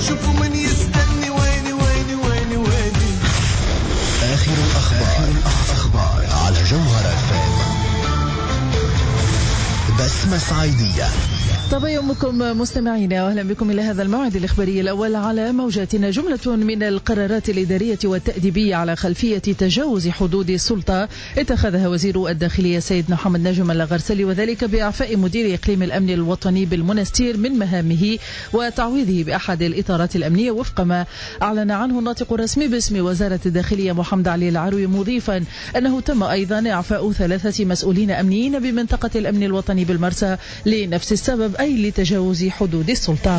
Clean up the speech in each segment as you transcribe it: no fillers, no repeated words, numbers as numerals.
شوفوا من يسألني ويني ويني ويني ويني. آخر الأخبار على جوهرة FM. بسمة صعيدية. طب يومكم مستمعينا، واهلا بكم الى هذا الموعد الاخباري الاول على موجاتنا. جمله من القرارات الاداريه والتاديبيه على خلفيه تجاوز حدود السلطه اتخذها وزير الداخليه سيد محمد نجم الغرسلي، وذلك باعفاء مدير اقليم الامن الوطني بالمنستير من مهامه وتعويضه باحد الاطارات الامنيه وفق ما اعلن عنه الناطق الرسمي باسم وزاره الداخليه محمد علي العروي، مضيفا انه تم ايضا اعفاء 3 مسؤولين امنيين بمنطقه الامن الوطني بالمرسى لنفس السبب، أي لتجاوز حدود السلطة.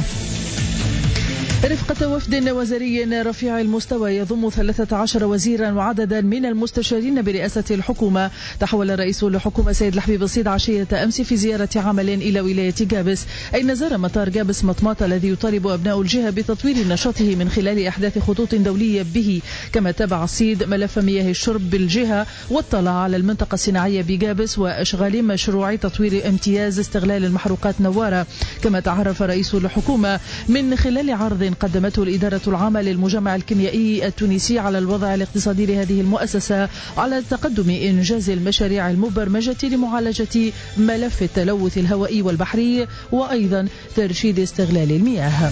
رفقة وفد وزاري رفيع المستوى يضم 13 وزيرا وعددا من المستشارين برئاسة الحكومة تحول رئيس الحكومة سيد الحبيب الصيد عشية أمس في زيارة عمل إلى ولاية جابس، أين زار مطار جابس مطماط الذي يطالب أبناء الجهة بتطوير نشاطه من خلال إحداث خطوط دولية به. كما تابع الصيد ملف مياه الشرب بالجهة واطلع على المنطقة الصناعية بجابس وإشغال مشروع تطوير امتياز استغلال المحروقات نوارة. كما تعرف رئيس الحكومة من خلال عرض قدمته الإدارة العامة للمجمع الكيميائي التونسي على الوضع الاقتصادي لهذه المؤسسة على تقدم إنجاز المشاريع المبرمجة لمعالجة ملف التلوث الهوائي والبحري وأيضا ترشيد استغلال المياه.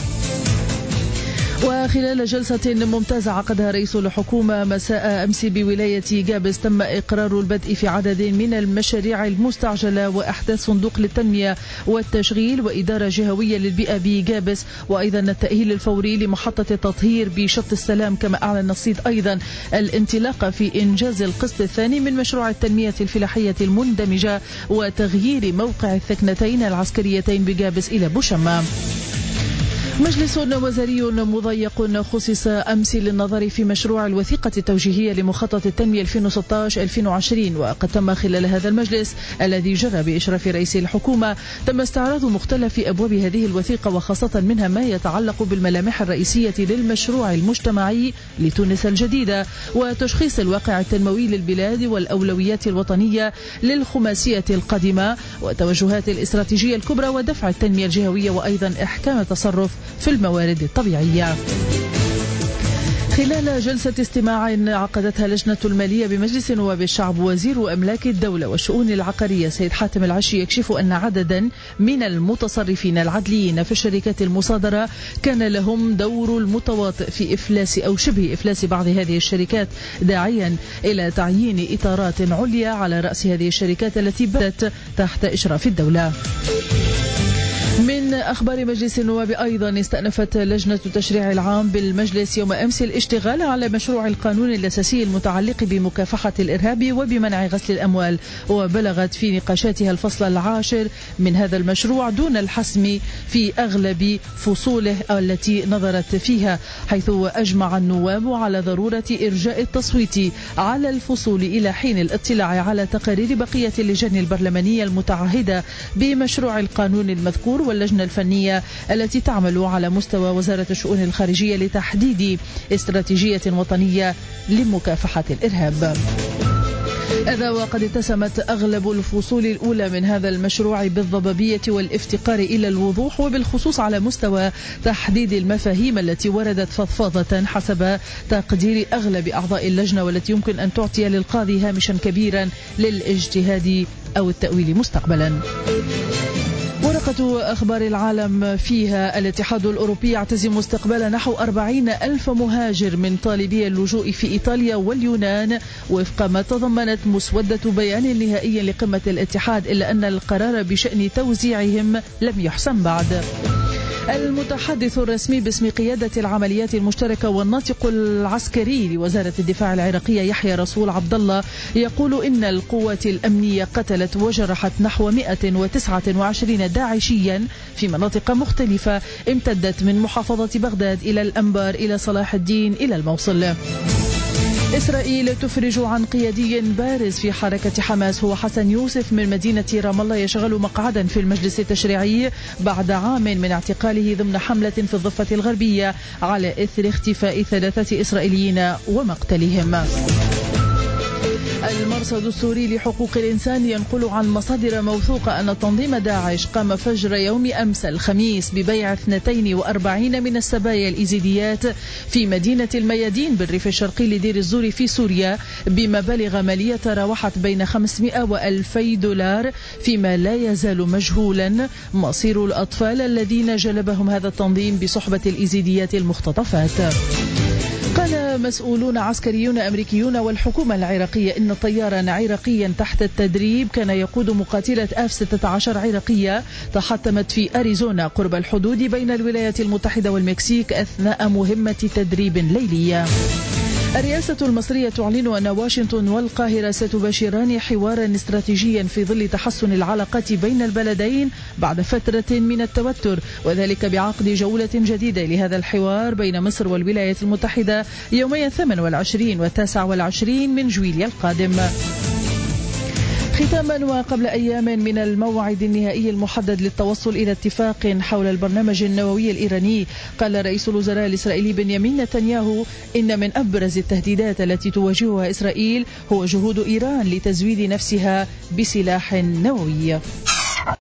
وخلال جلسة ممتازة عقدها رئيس الحكومة مساء أمس بولاية جابس تم إقرار البدء في عدد من المشاريع المستعجلة وأحداث صندوق للتنمية والتشغيل وإدارة جهوية للبيئة بجابس، وأيضا التأهيل الفوري لمحطة التطهير بشط السلام. كما أعلن الصيد أيضا الانطلاق في إنجاز القسط الثاني من مشروع التنمية الفلاحية المندمجة وتغيير موقع الثكنتين العسكريتين بجابس إلى بوشمام. مجلس وزاري مضيق خصص أمس للنظر في مشروع الوثيقة التوجيهية لمخطط التنمية 2016-2020، وقد تم خلال هذا المجلس الذي جرى بإشراف رئيس الحكومة تم استعراض مختلف أبواب هذه الوثيقة، وخاصة منها ما يتعلق بالملامح الرئيسية للمشروع المجتمعي لتونس الجديدة وتشخيص الواقع التنموي للبلاد والأولويات الوطنية للخماسية القادمة وتوجهات الاستراتيجية الكبرى ودفع التنمية الجهوية وأيضا إحكام التصرف في الموارد الطبيعية. خلال جلسة استماع عقدتها لجنة المالية بمجلس نواب الشعب، وزير أملاك الدولة والشؤون العقارية سيد حاتم العشي يكشف أن عددا من المتصرفين العدليين في الشركات المصادرة كان لهم دور المتواطئ في إفلاس أو شبه إفلاس بعض هذه الشركات، داعيا إلى تعيين إطارات عليا على رأس هذه الشركات التي بدت تحت إشراف الدولة. من أخبار مجلس النواب أيضا استأنفت لجنة التشريع العام بالمجلس يوم أمس الاشتغال على مشروع القانون الأساسي المتعلق بمكافحة الإرهاب وبمنع غسل الأموال، وبلغت في نقاشاتها الفصل 10 من هذا المشروع دون الحسم في أغلب فصوله التي نظرت فيها، حيث أجمع النواب على ضرورة إرجاء التصويت على الفصول إلى حين الاطلاع على تقارير بقية اللجان البرلمانية المتعهدة بمشروع القانون المذكور واللجنة الفنية التي تعمل على مستوى وزارة الشؤون الخارجية لتحديد استراتيجية وطنية لمكافحة الإرهاب. هذا وقد اتسمت أغلب الفصول الأولى من هذا المشروع بالضبابية والافتقار إلى الوضوح، وبالخصوص على مستوى تحديد المفاهيم التي وردت فضفاضة حسب تقدير أغلب أعضاء اللجنة، والتي يمكن أن تعطي للقاضي هامشا كبيرا للاجتهاد أو التأويل مستقبلا. ورقة أخبار العالم فيها الاتحاد الأوروبي يعتزم استقبال نحو 40,000 مهاجر من طالبي اللجوء في إيطاليا واليونان وفق ما تضمنت مسودة بيان نهائي لقمة الاتحاد، إلا أن القرار بشأن توزيعهم لم يحسم بعد. المتحدث الرسمي باسم قيادة العمليات المشتركة والناطق العسكري لوزارة الدفاع العراقية يحيى رسول عبد الله يقول إن القوات الأمنية قتلت وجرحت نحو 129 داعشيا في مناطق مختلفة امتدت من محافظة بغداد إلى الأنبار إلى صلاح الدين إلى الموصل. إسرائيل تفرج عن قيادي بارز في حركة حماس هو حسن يوسف من مدينة رام الله، يشغل مقعدا في المجلس التشريعي بعد عام من اعتقاله ضمن حملة في الضفة الغربية على إثر اختفاء 3 إسرائيليين ومقتلهم. المرصد السوري لحقوق الإنسان ينقل عن مصادر موثوقة أن تنظيم داعش قام فجر يوم أمس الخميس ببيع 42 من السبايا الإيزيديات في مدينة الميادين بالريف الشرقي لدير الزور في سوريا بمبالغ مالية تراوحت بين 500 و2000 دولار، فيما لا يزال مجهولا مصير الأطفال الذين جلبهم هذا التنظيم بصحبة الإيزيديات المختطفات. قال مسؤولون عسكريون أمريكيون والحكومة العراقية إن طيارا عراقيا تحت التدريب كان يقود مقاتلة F-16 عراقية تحطمت في أريزونا قرب الحدود بين الولايات المتحدة والمكسيك أثناء مهمة تدريب ليلية. الرئاسة المصرية تعلن أن واشنطن والقاهرة ستباشران حوارا استراتيجيا في ظل تحسن العلاقات بين البلدين بعد فترة من التوتر، وذلك بعقد جولة جديدة لهذا الحوار بين مصر والولايات المتحدة يومي 28 و 29 من جويليا القادم. ختاما وقبل أيام من الموعد النهائي المحدد للتوصل إلى اتفاق حول البرنامج النووي الإيراني، قال رئيس الوزراء الإسرائيلي بنيامين نتنياهو إن من أبرز التهديدات التي تواجهها إسرائيل هو جهود إيران لتزويد نفسها بسلاح نووي.